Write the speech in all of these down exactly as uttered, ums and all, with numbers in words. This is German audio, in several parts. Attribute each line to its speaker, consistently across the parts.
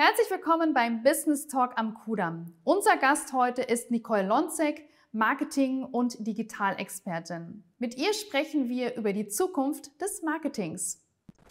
Speaker 1: Herzlich willkommen beim Business Talk am Kudamm. Unser Gast heute ist Nicole Lonzek, Marketing- und Digitalexpertin. Mit ihr sprechen wir über die Zukunft des Marketings.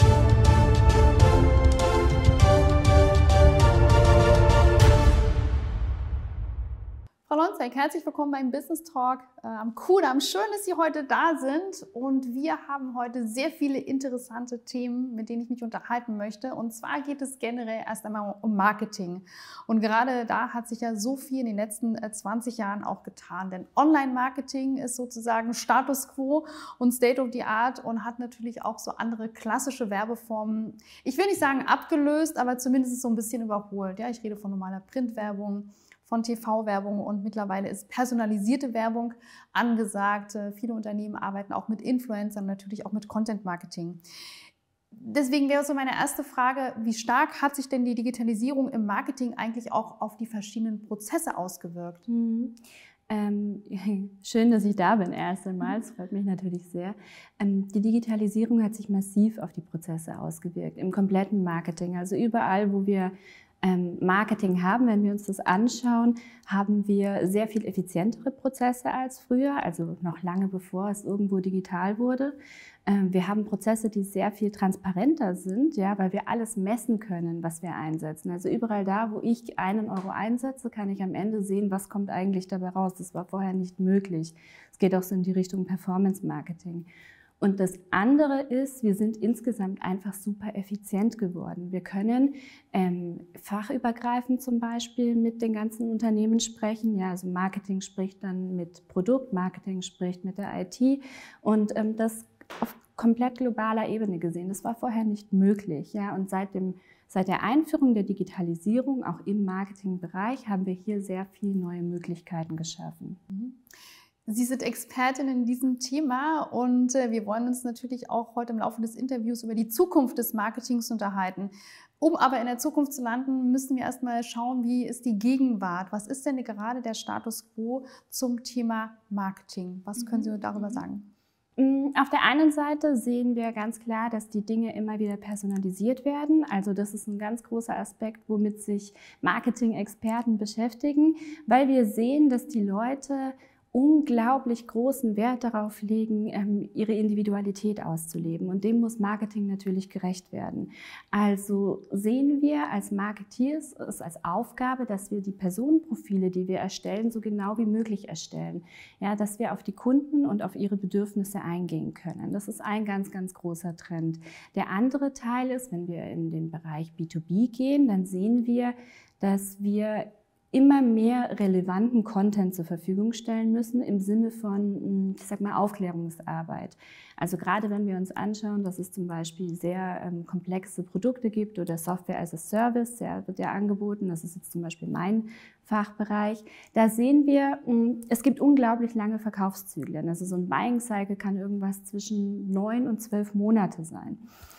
Speaker 1: Frau Lonzek, herzlich willkommen beim Business Talk äh, am Kudamm. Schön, dass Sie heute da sind und wir haben heute sehr viele interessante Themen, mit denen ich mich unterhalten möchte. Und zwar geht es generell erst einmal um Marketing. Und gerade da hat sich ja so viel in den letzten äh, zwanzig Jahren auch getan. Denn Online-Marketing ist sozusagen Status Quo und State of the Art und hat natürlich auch so andere klassische Werbeformen, ich will nicht sagen abgelöst, aber zumindest so ein bisschen überholt. Ja, ich rede von normaler Printwerbung, von T V-Werbung und mittlerweile ist personalisierte Werbung angesagt. Viele Unternehmen arbeiten auch mit Influencern, natürlich auch mit Content-Marketing. Deswegen wäre so meine erste Frage, wie stark hat sich denn die Digitalisierung im Marketing eigentlich auch auf die verschiedenen Prozesse ausgewirkt?
Speaker 2: Mhm. Ähm, schön, dass ich da bin erst einmal, das freut mich natürlich sehr. Ähm, die Digitalisierung hat sich massiv auf die Prozesse ausgewirkt, im kompletten Marketing, also überall, wo wir Marketing haben, wenn wir uns das anschauen, haben wir sehr viel effizientere Prozesse als früher, also noch lange bevor es irgendwo digital wurde. Wir haben Prozesse, die sehr viel transparenter sind, ja, weil wir alles messen können, was wir einsetzen. Also überall da, wo ich einen Euro einsetze, kann ich am Ende sehen, was kommt eigentlich dabei raus. Das war vorher nicht möglich. Es geht auch so in die Richtung Performance Marketing. Und das andere ist, wir sind insgesamt einfach super effizient geworden. Wir können ähm, fachübergreifend zum Beispiel mit den ganzen Unternehmen sprechen. Ja, also Marketing spricht dann mit Produkt, Marketing spricht mit der I T und ähm, das auf komplett globaler Ebene gesehen. Das war vorher nicht möglich. Ja, und seit dem Seit der Einführung der Digitalisierung, auch im Marketingbereich, haben wir hier sehr viele neue Möglichkeiten geschaffen.
Speaker 1: Mhm. Sie sind Expertin in diesem Thema und wir wollen uns natürlich auch heute im Laufe des Interviews über die Zukunft des Marketings unterhalten. Um aber in der Zukunft zu landen, müssen wir erstmal schauen, wie ist die Gegenwart? Was ist denn gerade der Status quo zum Thema Marketing? Was können Sie darüber sagen?
Speaker 2: Auf der einen Seite sehen wir ganz klar, dass die Dinge immer wieder personalisiert werden. Also das ist ein ganz großer Aspekt, womit sich Marketing-Experten beschäftigen, weil wir sehen, dass die Leute unglaublich großen Wert darauf legen, ihre Individualität auszuleben. Und dem muss Marketing natürlich gerecht werden. Also sehen wir als Marketeers es als Aufgabe, dass wir die Personenprofile, die wir erstellen, so genau wie möglich erstellen. Ja, dass wir auf die Kunden und auf ihre Bedürfnisse eingehen können. Das ist ein ganz, ganz großer Trend. Der andere Teil ist, wenn wir in den Bereich B zwei B gehen, dann sehen wir, dass wir immer mehr relevanten Content zur Verfügung stellen müssen im Sinne von, ich sag mal, Aufklärungsarbeit. Also gerade wenn wir uns anschauen, dass es zum Beispiel sehr ähm, komplexe Produkte gibt oder Software as a Service, ja, wird ja angeboten, das ist jetzt zum Beispiel mein Fachbereich, da sehen wir, es gibt unglaublich lange Verkaufszyklen. Also so ein Buying Cycle kann irgendwas zwischen neun und zwölf Monate sein.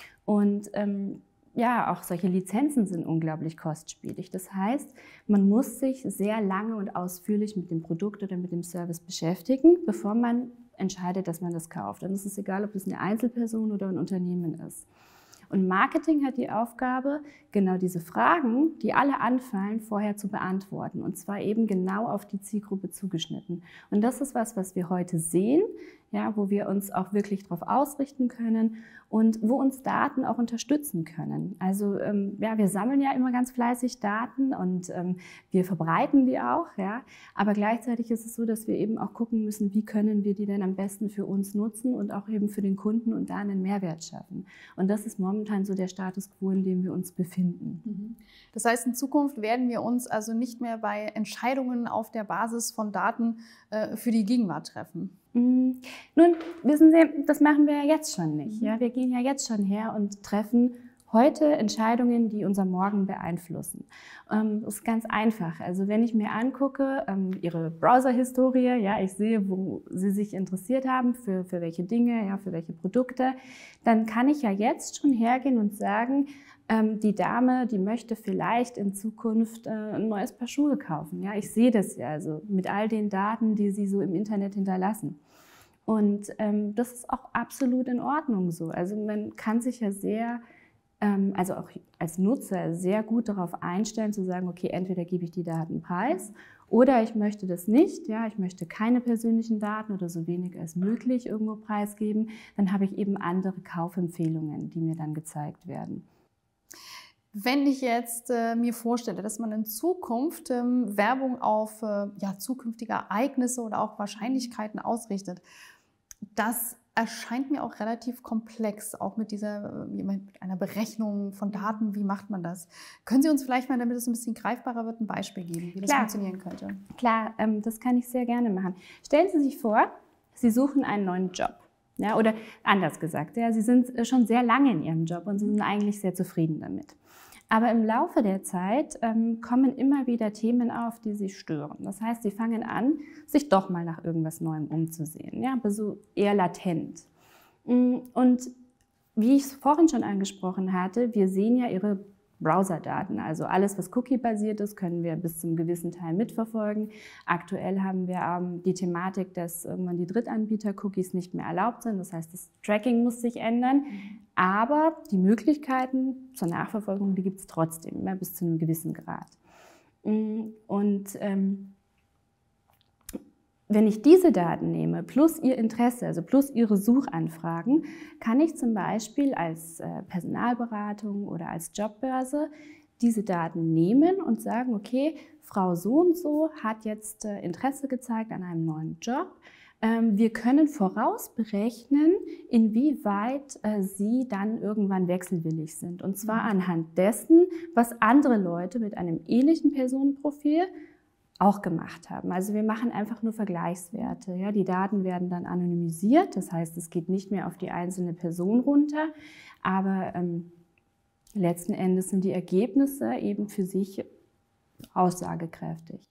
Speaker 2: Und ähm, ja, auch solche Lizenzen sind unglaublich kostspielig. Das heißt, man muss sich sehr lange und ausführlich mit dem Produkt oder mit dem Service beschäftigen, bevor man entscheidet, dass man das kauft. Und es ist egal, ob es eine Einzelperson oder ein Unternehmen ist. Und Marketing hat die Aufgabe, genau diese Fragen, die alle anfallen, vorher zu beantworten. Und zwar eben genau auf die Zielgruppe zugeschnitten. Und das ist was, was wir heute sehen, ja, wo wir uns auch wirklich darauf ausrichten können und wo uns Daten auch unterstützen können. Also ähm, ja, wir sammeln ja immer ganz fleißig Daten und ähm, wir verbreiten die auch, ja. Aber gleichzeitig ist es so, dass wir eben auch gucken müssen, wie können wir die denn am besten für uns nutzen und auch eben für den Kunden und da einen Mehrwert schaffen. Und das ist momentan so der Status quo, in dem wir uns befinden.
Speaker 1: Das heißt, in Zukunft werden wir uns also nicht mehr bei Entscheidungen auf der Basis von Daten äh, für die Gegenwart treffen.
Speaker 2: Nun, wissen Sie, das machen wir ja jetzt schon nicht. Ja? Wir gehen ja jetzt schon her und treffen heute Entscheidungen, die unser Morgen beeinflussen. Ähm, das ist ganz einfach. Also wenn ich mir angucke, ähm, Ihre Browser-Historie, ja, ich sehe, wo Sie sich interessiert haben, für, für welche Dinge, ja, für welche Produkte, dann kann ich ja jetzt schon hergehen und sagen, ähm, die Dame, die möchte vielleicht in Zukunft äh, ein neues Paar Schuhe kaufen. Ja, ich sehe das ja, also mit all den Daten, die sie so im Internet hinterlassen. Und ähm, das ist auch absolut in Ordnung so. Also man kann sich ja sehr ähm, also auch als Nutzer sehr gut darauf einstellen, zu sagen, okay, entweder gebe ich die Daten preis oder ich möchte das nicht, ja, ich möchte keine persönlichen Daten oder so wenig als möglich irgendwo preisgeben. Dann habe ich eben andere Kaufempfehlungen, die mir dann gezeigt werden.
Speaker 1: Wenn ich jetzt äh, mir vorstelle, dass man in Zukunft ähm, Werbung auf äh, ja, zukünftige Ereignisse oder auch Wahrscheinlichkeiten ausrichtet, das erscheint mir auch relativ komplex, auch mit dieser äh, mit einer Berechnung von Daten. Wie macht man das? Können Sie uns vielleicht mal, damit es ein bisschen greifbarer wird, ein Beispiel geben, wie das
Speaker 2: Klar.
Speaker 1: funktionieren könnte?
Speaker 2: Klar, ähm, das kann ich sehr gerne machen. Stellen Sie sich vor, Sie suchen einen neuen Job. Ja, oder anders gesagt, ja, Sie sind schon sehr lange in Ihrem Job und Sie sind eigentlich sehr zufrieden damit. Aber im Laufe der Zeit ähm, kommen immer wieder Themen auf, die Sie stören. Das heißt, Sie fangen an, sich doch mal nach irgendwas Neuem umzusehen, ja, aber so eher latent. Und wie ich es vorhin schon angesprochen hatte, wir sehen ja Ihre Browserdaten, also alles, was Cookie-basiert ist, können wir bis zum gewissen Teil mitverfolgen. Aktuell haben wir ähm, die Thematik, dass irgendwann die Drittanbieter-Cookies nicht mehr erlaubt sind. Das heißt, das Tracking muss sich ändern. Aber die Möglichkeiten zur Nachverfolgung, die gibt es trotzdem, ja, bis zu einem gewissen Grad. Und ähm, wenn ich diese Daten nehme, plus Ihr Interesse, also plus Ihre Suchanfragen, kann ich zum Beispiel als äh, Personalberatung oder als Jobbörse diese Daten nehmen und sagen, okay, Frau so und so hat jetzt äh, Interesse gezeigt an einem neuen Job. Ähm, wir können vorausberechnen, inwieweit äh, Sie dann irgendwann wechselwillig sind. Und zwar anhand dessen, was andere Leute mit einem ähnlichen Personenprofil auch gemacht haben. Also wir machen einfach nur Vergleichswerte. Ja? Die Daten werden dann anonymisiert, das heißt, es geht nicht mehr auf die einzelne Person runter, aber ähm, letzten Endes sind die Ergebnisse eben für sich aussagekräftig.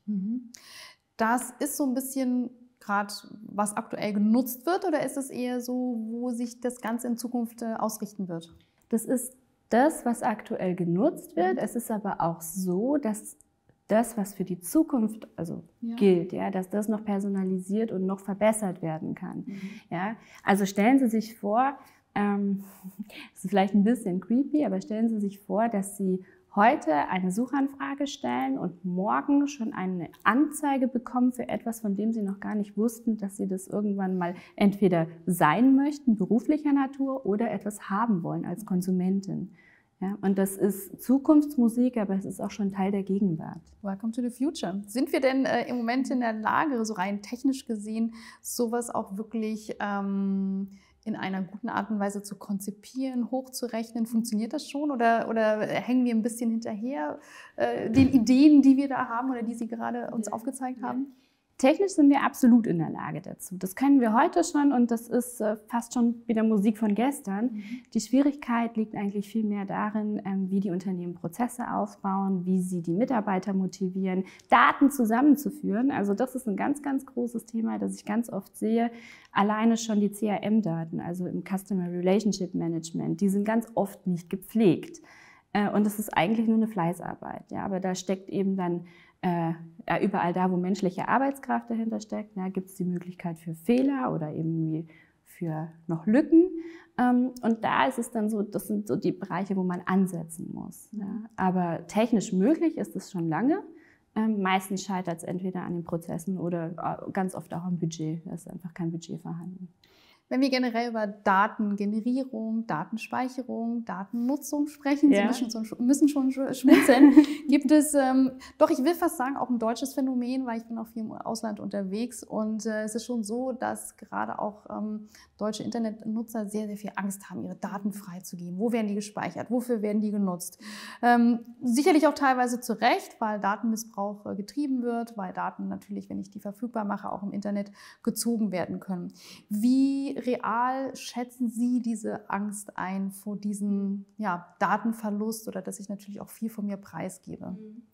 Speaker 1: Das ist so ein bisschen gerade, was aktuell genutzt wird, oder ist es eher so, wo sich das Ganze in Zukunft äh, ausrichten wird?
Speaker 2: Das ist das, was aktuell genutzt wird. Es ist aber auch so, dass das, was für die Zukunft also ja. gilt, ja, dass das noch personalisiert und noch verbessert werden kann. Mhm. Ja? Also stellen Sie sich vor, ähm, das ist vielleicht ein bisschen creepy, aber stellen Sie sich vor, dass Sie heute eine Suchanfrage stellen und morgen schon eine Anzeige bekommen für etwas, von dem Sie noch gar nicht wussten, dass Sie das irgendwann mal entweder sein möchten, beruflicher Natur, oder etwas haben wollen als Konsumentin. Ja, und das ist Zukunftsmusik, aber es ist auch schon Teil der Gegenwart.
Speaker 1: Welcome to the future. Sind wir denn äh, im Moment in der Lage, so rein technisch gesehen, sowas auch wirklich ähm, in einer guten Art und Weise zu konzipieren, hochzurechnen? Funktioniert das schon, oder, oder hängen wir ein bisschen hinterher äh, den Ideen, die wir da haben oder die Sie gerade uns ja. aufgezeigt haben?
Speaker 2: Technisch sind wir absolut in der Lage dazu. Das können wir heute schon und das ist äh, fast schon wieder Musik von gestern. Mhm. Die Schwierigkeit liegt eigentlich viel mehr darin, ähm, wie die Unternehmen Prozesse aufbauen, wie sie die Mitarbeiter motivieren, Daten zusammenzuführen. Also das ist ein ganz, ganz großes Thema, das ich ganz oft sehe. Alleine schon die C R M-Daten, also im Customer Relationship Management, die sind ganz oft nicht gepflegt. Äh, und das ist eigentlich nur eine Fleißarbeit. Ja? Aber da steckt eben dann Äh, ja, überall da, wo menschliche Arbeitskraft dahinter steckt, ja, gibt es die Möglichkeit für Fehler oder irgendwie für noch Lücken. Ähm, und da ist es dann so, das sind so die Bereiche, wo man ansetzen muss. Ja. Aber technisch möglich ist es schon lange. Ähm, meistens scheitert es entweder an den Prozessen oder äh, ganz oft auch am Budget. Da ist einfach kein Budget vorhanden.
Speaker 1: Wenn wir generell über Datengenerierung, Datenspeicherung, Datennutzung sprechen, ja. Sie müssen schon, müssen schon schmunzeln, gibt es, ähm, doch ich will fast sagen, auch ein deutsches Phänomen, weil ich bin auch viel im Ausland unterwegs, und äh, es ist schon so, dass gerade auch ähm, deutsche Internetnutzer sehr, sehr viel Angst haben, ihre Daten freizugeben. Wo werden die gespeichert? Wofür werden die genutzt? Ähm, sicherlich auch teilweise zu Recht, weil Datenmissbrauch äh, getrieben wird, weil Daten natürlich, wenn ich die verfügbar mache, auch im Internet gezogen werden können. Wie real schätzen Sie diese Angst ein vor diesem ja, Datenverlust, oder dass ich natürlich auch viel von mir preisgebe?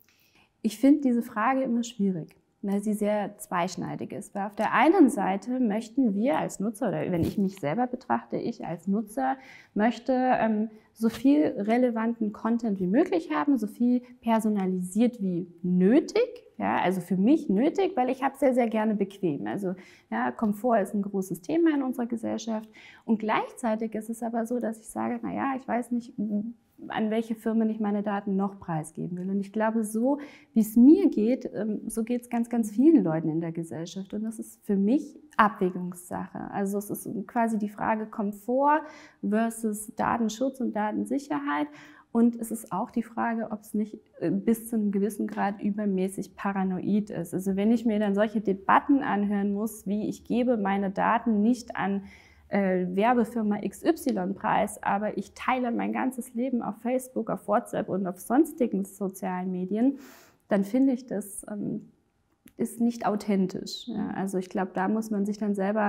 Speaker 2: Ich finde diese Frage immer schwierig, weil sie sehr zweischneidig ist. Weil auf der einen Seite möchten wir als Nutzer, oder wenn ich mich selber betrachte, ich als Nutzer möchte ähm, so viel relevanten Content wie möglich haben, so viel personalisiert wie nötig. Ja, also für mich nötig, weil ich habe sehr, sehr gerne bequem. Also ja, Komfort ist ein großes Thema in unserer Gesellschaft. Und gleichzeitig ist es aber so, dass ich sage, naja, ich weiß nicht, an welche Firmen ich meine Daten noch preisgeben will. Und ich glaube, so wie es mir geht, so geht es ganz, ganz vielen Leuten in der Gesellschaft. Und das ist für mich Abwägungssache. Also es ist quasi die Frage Komfort versus Datenschutz und Datensicherheit. Und es ist auch die Frage, ob es nicht bis zu einem gewissen Grad übermäßig paranoid ist. Also wenn ich mir dann solche Debatten anhören muss, wie ich gebe meine Daten nicht an äh, Werbefirma X Y preis, aber ich teile mein ganzes Leben auf Facebook, auf WhatsApp und auf sonstigen sozialen Medien, dann finde ich, das ähm, ist nicht authentisch. Ja, also ich glaube, da muss man sich dann selber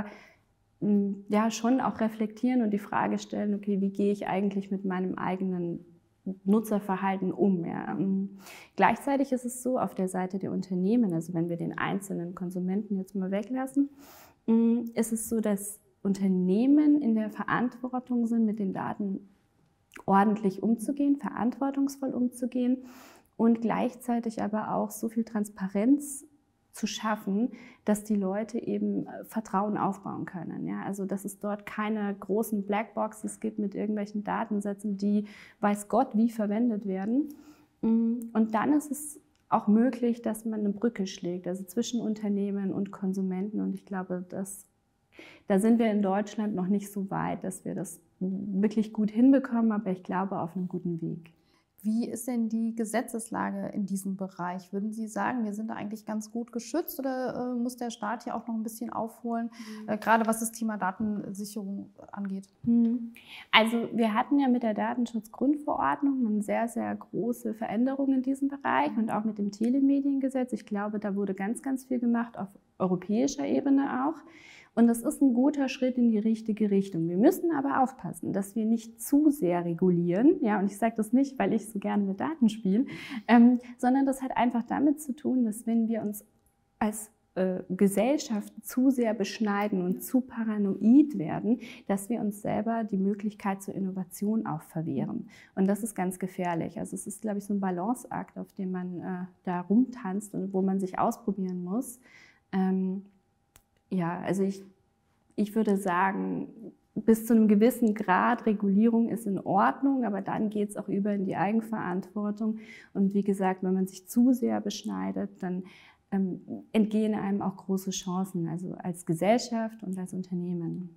Speaker 2: ähm, ja schon auch reflektieren und die Frage stellen, okay, wie gehe ich eigentlich mit meinem eigenen Nutzerverhalten um. Ja. Gleichzeitig ist es so, auf der Seite der Unternehmen, also wenn wir den einzelnen Konsumenten jetzt mal weglassen, ist es so, dass Unternehmen in der Verantwortung sind, mit den Daten ordentlich umzugehen, verantwortungsvoll umzugehen und gleichzeitig aber auch so viel Transparenz zu schaffen, dass die Leute eben Vertrauen aufbauen können. Ja, also dass es dort keine großen Blackboxes gibt mit irgendwelchen Datensätzen, die weiß Gott wie verwendet werden. Und dann ist es auch möglich, dass man eine Brücke schlägt, also zwischen Unternehmen und Konsumenten. Und ich glaube, dass, da sind wir in Deutschland noch nicht so weit, dass wir das wirklich gut hinbekommen, aber ich glaube auf einem guten Weg.
Speaker 1: Wie ist denn die Gesetzeslage in diesem Bereich? Würden Sie sagen, wir sind da eigentlich ganz gut geschützt oder äh, muss der Staat hier auch noch ein bisschen aufholen, mhm. äh, gerade was das Thema Datensicherung angeht?
Speaker 2: Mhm. Also wir hatten ja mit der Datenschutzgrundverordnung eine sehr, sehr große Veränderung in diesem Bereich mhm. und auch mit dem Telemediengesetz. Ich glaube, da wurde ganz, ganz viel gemacht auf europäischer Ebene auch. Und das ist ein guter Schritt in die richtige Richtung. Wir müssen aber aufpassen, dass wir nicht zu sehr regulieren. Ja, und ich sage das nicht, weil ich so gerne mit Daten spiele, ähm, sondern das hat einfach damit zu tun, dass wenn wir uns als äh, Gesellschaft zu sehr beschneiden und zu paranoid werden, dass wir uns selber die Möglichkeit zur Innovation auch verwehren. Und das ist ganz gefährlich. Also es ist, glaube ich, so ein Balanceakt, auf dem man äh, da rumtanzt und wo man sich ausprobieren muss. Ähm, Ja, also ich, ich würde sagen, bis zu einem gewissen Grad Regulierung ist in Ordnung, aber dann geht es auch über in die Eigenverantwortung. Und wie gesagt, wenn man sich zu sehr beschneidet, dann ähm, entgehen einem auch große Chancen, also als Gesellschaft und als Unternehmen.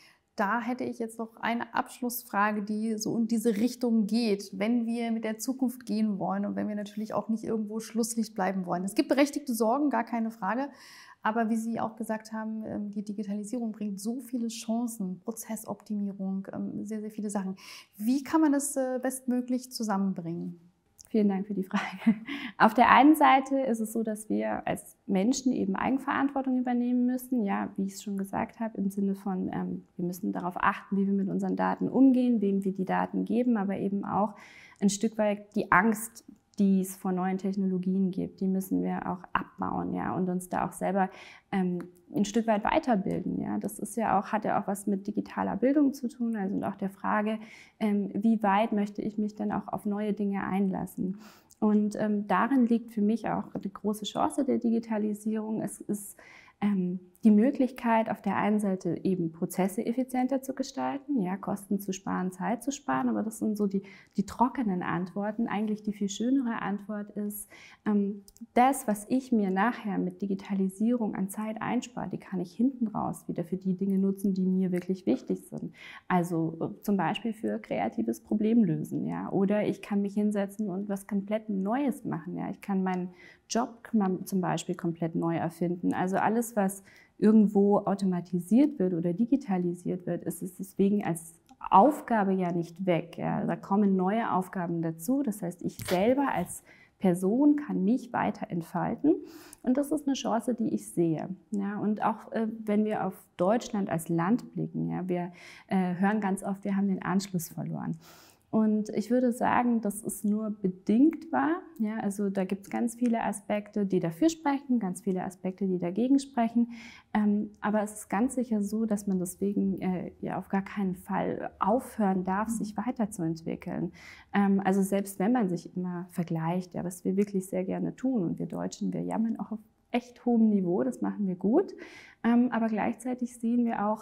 Speaker 1: Da hätte ich jetzt noch eine Abschlussfrage, die so in diese Richtung geht, wenn wir mit der Zukunft gehen wollen und wenn wir natürlich auch nicht irgendwo Schlusslicht bleiben wollen. Es gibt berechtigte Sorgen, gar keine Frage. Aber wie Sie auch gesagt haben, die Digitalisierung bringt so viele Chancen, Prozessoptimierung, sehr, sehr viele Sachen. Wie kann man das bestmöglich zusammenbringen?
Speaker 2: Vielen Dank für die Frage. Auf der einen Seite ist es so, dass wir als Menschen eben Eigenverantwortung übernehmen müssen. Ja, wie ich es schon gesagt habe, im Sinne von, ähm, wir müssen darauf achten, wie wir mit unseren Daten umgehen, wem wir die Daten geben, aber eben auch ein Stück weit die Angst, die es vor neuen Technologien gibt, die müssen wir auch abbauen, ja, und uns da auch selber ähm, ein Stück weit weiterbilden, ja. Das ist ja auch, hat ja auch was mit digitaler Bildung zu tun, also und auch der Frage, ähm, wie weit möchte ich mich denn auch auf neue Dinge einlassen? Und ähm, darin liegt für mich auch die große Chance der Digitalisierung. Es ist ähm, die Möglichkeit, auf der einen Seite eben Prozesse effizienter zu gestalten, ja, Kosten zu sparen, Zeit zu sparen, aber das sind so die, die trockenen Antworten. Eigentlich die viel schönere Antwort ist, ähm, das, was ich mir nachher mit Digitalisierung an Zeit einspare, die kann ich hinten raus wieder für die Dinge nutzen, die mir wirklich wichtig sind. Also äh, zum Beispiel für kreatives Problemlösen, ja, oder ich kann mich hinsetzen und was komplett Neues machen, ja, ich kann meinen Job zum Beispiel komplett neu erfinden. Also alles, was irgendwo automatisiert wird oder digitalisiert wird, ist es deswegen als Aufgabe ja nicht weg. Ja. Da kommen neue Aufgaben dazu. Das heißt, ich selber als Person kann mich weiter entfalten. Und das ist eine Chance, die ich sehe. Ja. Und auch äh, wenn wir auf Deutschland als Land blicken, ja, wir äh, hören ganz oft, wir haben den Anschluss verloren. Und ich würde sagen, dass es nur bedingt war. Ja, also da gibt es ganz viele Aspekte, die dafür sprechen, ganz viele Aspekte, die dagegen sprechen. Ähm, aber es ist ganz sicher so, dass man deswegen äh, ja auf gar keinen Fall aufhören darf, sich weiterzuentwickeln. Ähm, also selbst wenn man sich immer vergleicht, ja, was wir wirklich sehr gerne tun, und wir Deutschen, wir jammern auch auf echt hohem Niveau, das machen wir gut. Ähm, aber gleichzeitig sehen wir auch,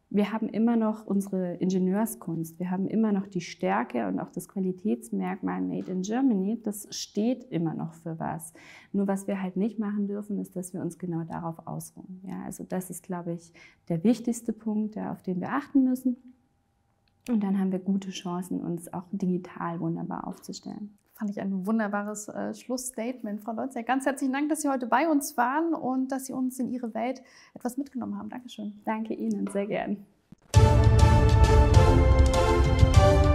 Speaker 2: wir haben immer noch unsere Ingenieurskunst, wir haben immer noch die Stärke und auch das Qualitätsmerkmal Made in Germany, das steht immer noch für was. Nur was wir halt nicht machen dürfen, ist, dass wir uns genau darauf ausruhen. Ja, also das ist, glaube ich, der wichtigste Punkt, auf den wir achten müssen. Und dann haben wir gute Chancen, uns auch digital wunderbar aufzustellen.
Speaker 1: Fand ich ein wunderbares äh, Schlussstatement, Frau Leutzek. Ganz herzlichen Dank, dass Sie heute bei uns waren und dass Sie uns in Ihre Welt etwas mitgenommen haben. Dankeschön.
Speaker 2: Danke Ihnen, sehr gern.